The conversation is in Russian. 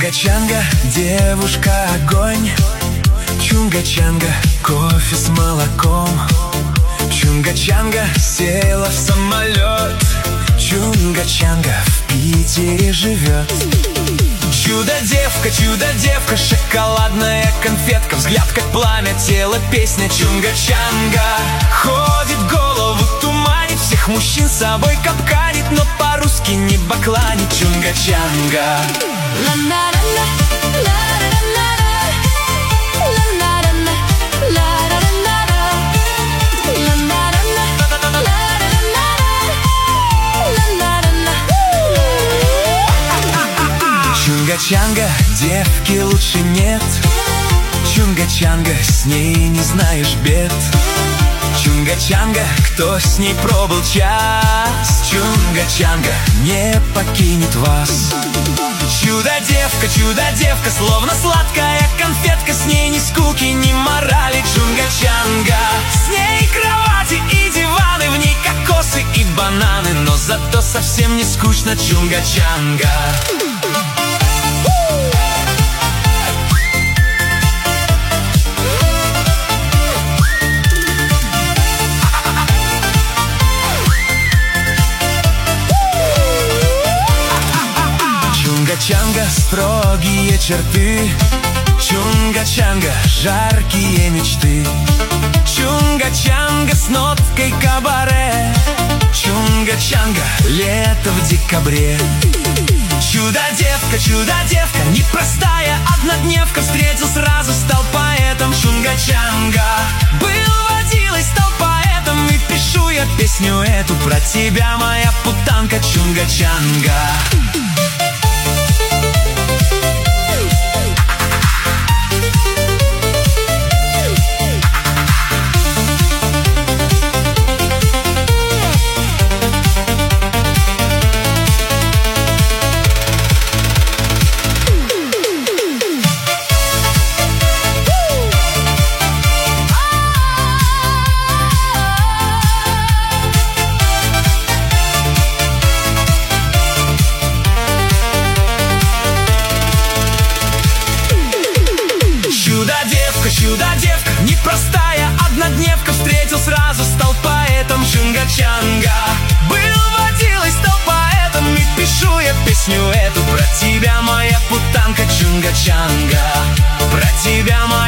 Чунга-чанга, девушка огонь. Чунга-чанга, кофе с молоком. Чунга-чанга села в самолет. Чунга-чанга в Питере живет. Чудо-девка, шоколадная конфетка. Взгляд как пламя, тело песня. Чунга-чанга ходит, голову туманит, всех мужчин с собой капканит, но по-русски не бакланит. Чунга-чанга. Чунга-чанга, девки лучше нет. Чунга-чанга, с ней не знаешь бед. Чунга-чанга, кто с ней пробыл час. Чунга-чанга не покинет вас. Чудо-девка, словно сладкая конфетка. С ней ни скуки, ни морали. Чунга-чанга, с ней кровати и диваны, в ней кокосы и бананы, но зато совсем не скучно. Чунга-чанга. Чунга-чанга, строгие черты. Чунга-чанга, жаркие мечты. Чунга-чанга с ноткой кабаре. Чунга-чанга, лето в декабре. Чудо-девка, непростая однодневка. Встретил сразу, стал поэтом. Чунга-чанга был водилой, стал поэтом. И пишу я песню эту про тебя, моя путанка. Чунга-чанга. Чудо-девка, непростая однодневка. Встретил сразу, стал поэтом. Чунга-чанга был водилой, стал поэтом. И пишу я песню эту про тебя, моя путанка. Чунга-чанга, про тебя, моя